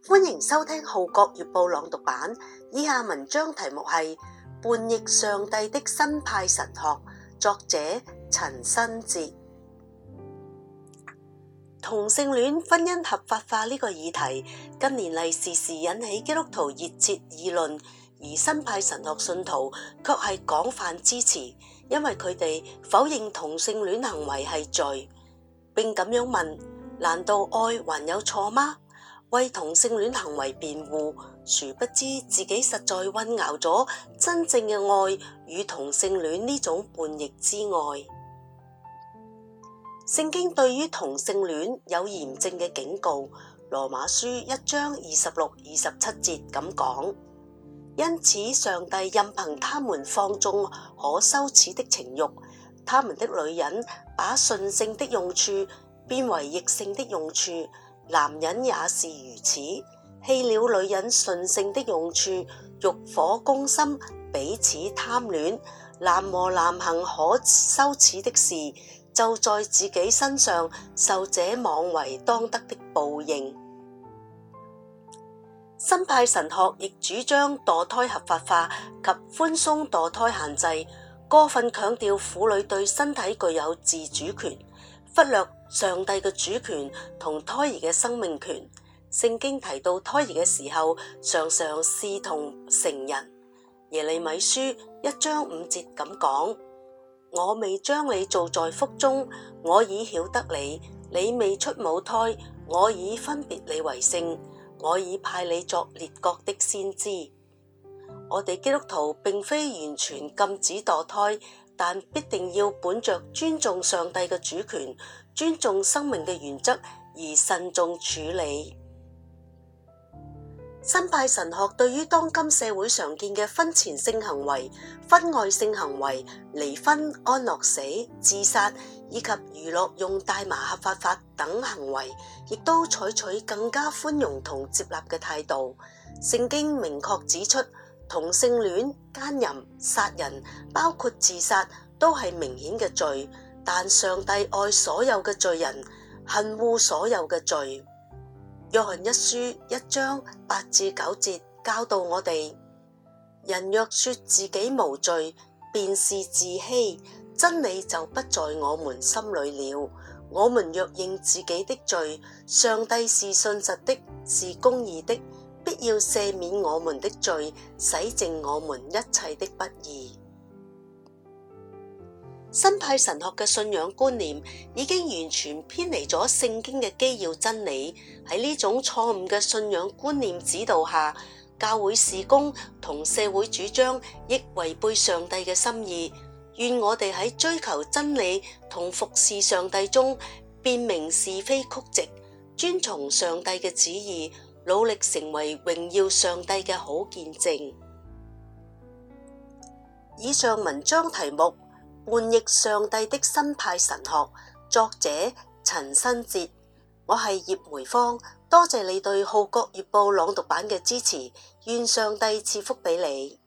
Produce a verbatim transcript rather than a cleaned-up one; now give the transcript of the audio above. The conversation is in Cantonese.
歡迎收聽《號角月報》朗讀版。以下文章題目係《叛逆上帝的新派神學》，作者陳新哲。同性戀婚姻合法化呢個議題，近年嚟時時引起基督徒熱切議論，而新派神學信徒卻係廣泛支持，因為佢哋否認同性戀行為係罪，並咁樣問：難道愛還有錯嗎？為同性戀行為辯護，殊不知自己實在混淆咗真正嘅愛與同性戀呢種叛逆之愛。聖經對於同性戀有嚴正嘅警告，羅馬書一章二十六、二十七節咁講：因此上帝任憑他們放縱可羞恥的情慾，他們的女人把順性的用處變為逆性的用處，男人也是如此，棄了女人順性的用處，欲火攻心，彼此貪戀，男和男行可羞恥的事，就在自己身上受這妄為當得的報應。新派神學亦主張墮胎合法化及寬鬆墮胎限制，過分強調婦女對身體具有自主權，忽略上帝嘅主權同胎兒嘅生命權。聖經提到胎兒嘅時候，常常視同成人。耶利米書一章五節咁講：我未將你造在腹中，我已曉得你；你未出母胎，我已分別你為聖，我已派你作列國的先知。我哋基督徒並非完全禁止墮胎，但必定要本着尊重上帝嘅主權、尊重生命嘅原則而慎重處理。新派神學對於當今社會常見嘅婚前性行為、婚外性行為、離婚、安樂死、自殺以及娛樂用大麻合法化等行為，亦都採取更加寬容同接納嘅態度。聖經明確指出，同性戀、姦淫、殺人，包括自殺，都係明顯嘅罪，但上帝愛所有嘅罪人，恨惡所有嘅罪。約翰一書一章八至九節教導我哋：人若說自己無罪，便是自欺，真理就不在我們心裏了。我們若認自己的罪，上帝是信實的，是公義的，必要赦免我們的罪，洗淨我們一切的不義。新派神學嘅信仰觀念已經完全偏離咗聖經嘅基要真理。喺呢種錯誤嘅信仰觀念指導下，教會事工同社會主張亦違背上帝嘅心意。願我哋喺追求真理同服侍上帝中辨明是非曲直，遵從上帝嘅旨意，努力成為榮耀上帝嘅好見證。以上文章題目：叛逆上帝的新派神學，作者陳新哲。我係葉梅芳，多謝你對《號角月報》朗讀版嘅支持，願上帝賜福俾你。